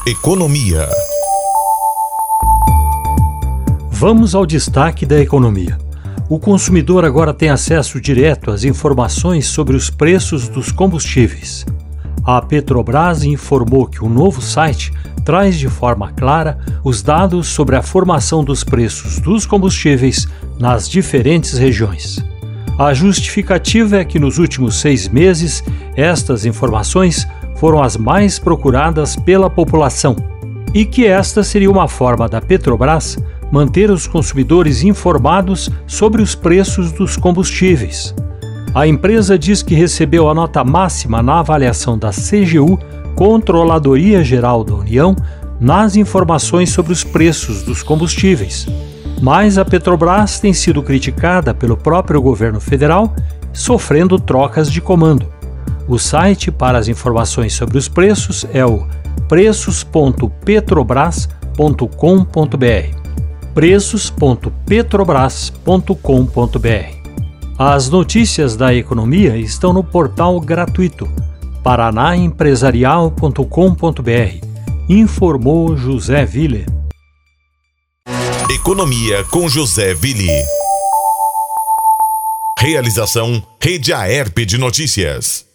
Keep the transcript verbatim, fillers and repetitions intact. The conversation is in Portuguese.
Economia. Vamos ao destaque da economia. O consumidor agora tem acesso direto às informações sobre os preços dos combustíveis. A Petrobras informou que o novo site traz de forma clara os dados sobre a formação dos preços dos combustíveis nas diferentes regiões. A justificativa é que nos últimos seis meses, estas informações foram as mais procuradas pela população e que esta seria uma forma da Petrobras manter os consumidores informados sobre os preços dos combustíveis. A empresa diz que recebeu a nota máxima na avaliação da C G U, Controladoria Geral da União, nas informações sobre os preços dos combustíveis. Mas a Petrobras tem sido criticada pelo próprio governo federal, sofrendo trocas de comando. O site para as informações sobre os preços é o preços ponto petrobras ponto com ponto br. preços ponto petrobras ponto com ponto br. As notícias da economia estão no portal gratuito paraná empresarial ponto com ponto br. Informou José Ville. Economia com José Ville. Realização Rede Aerp de Notícias.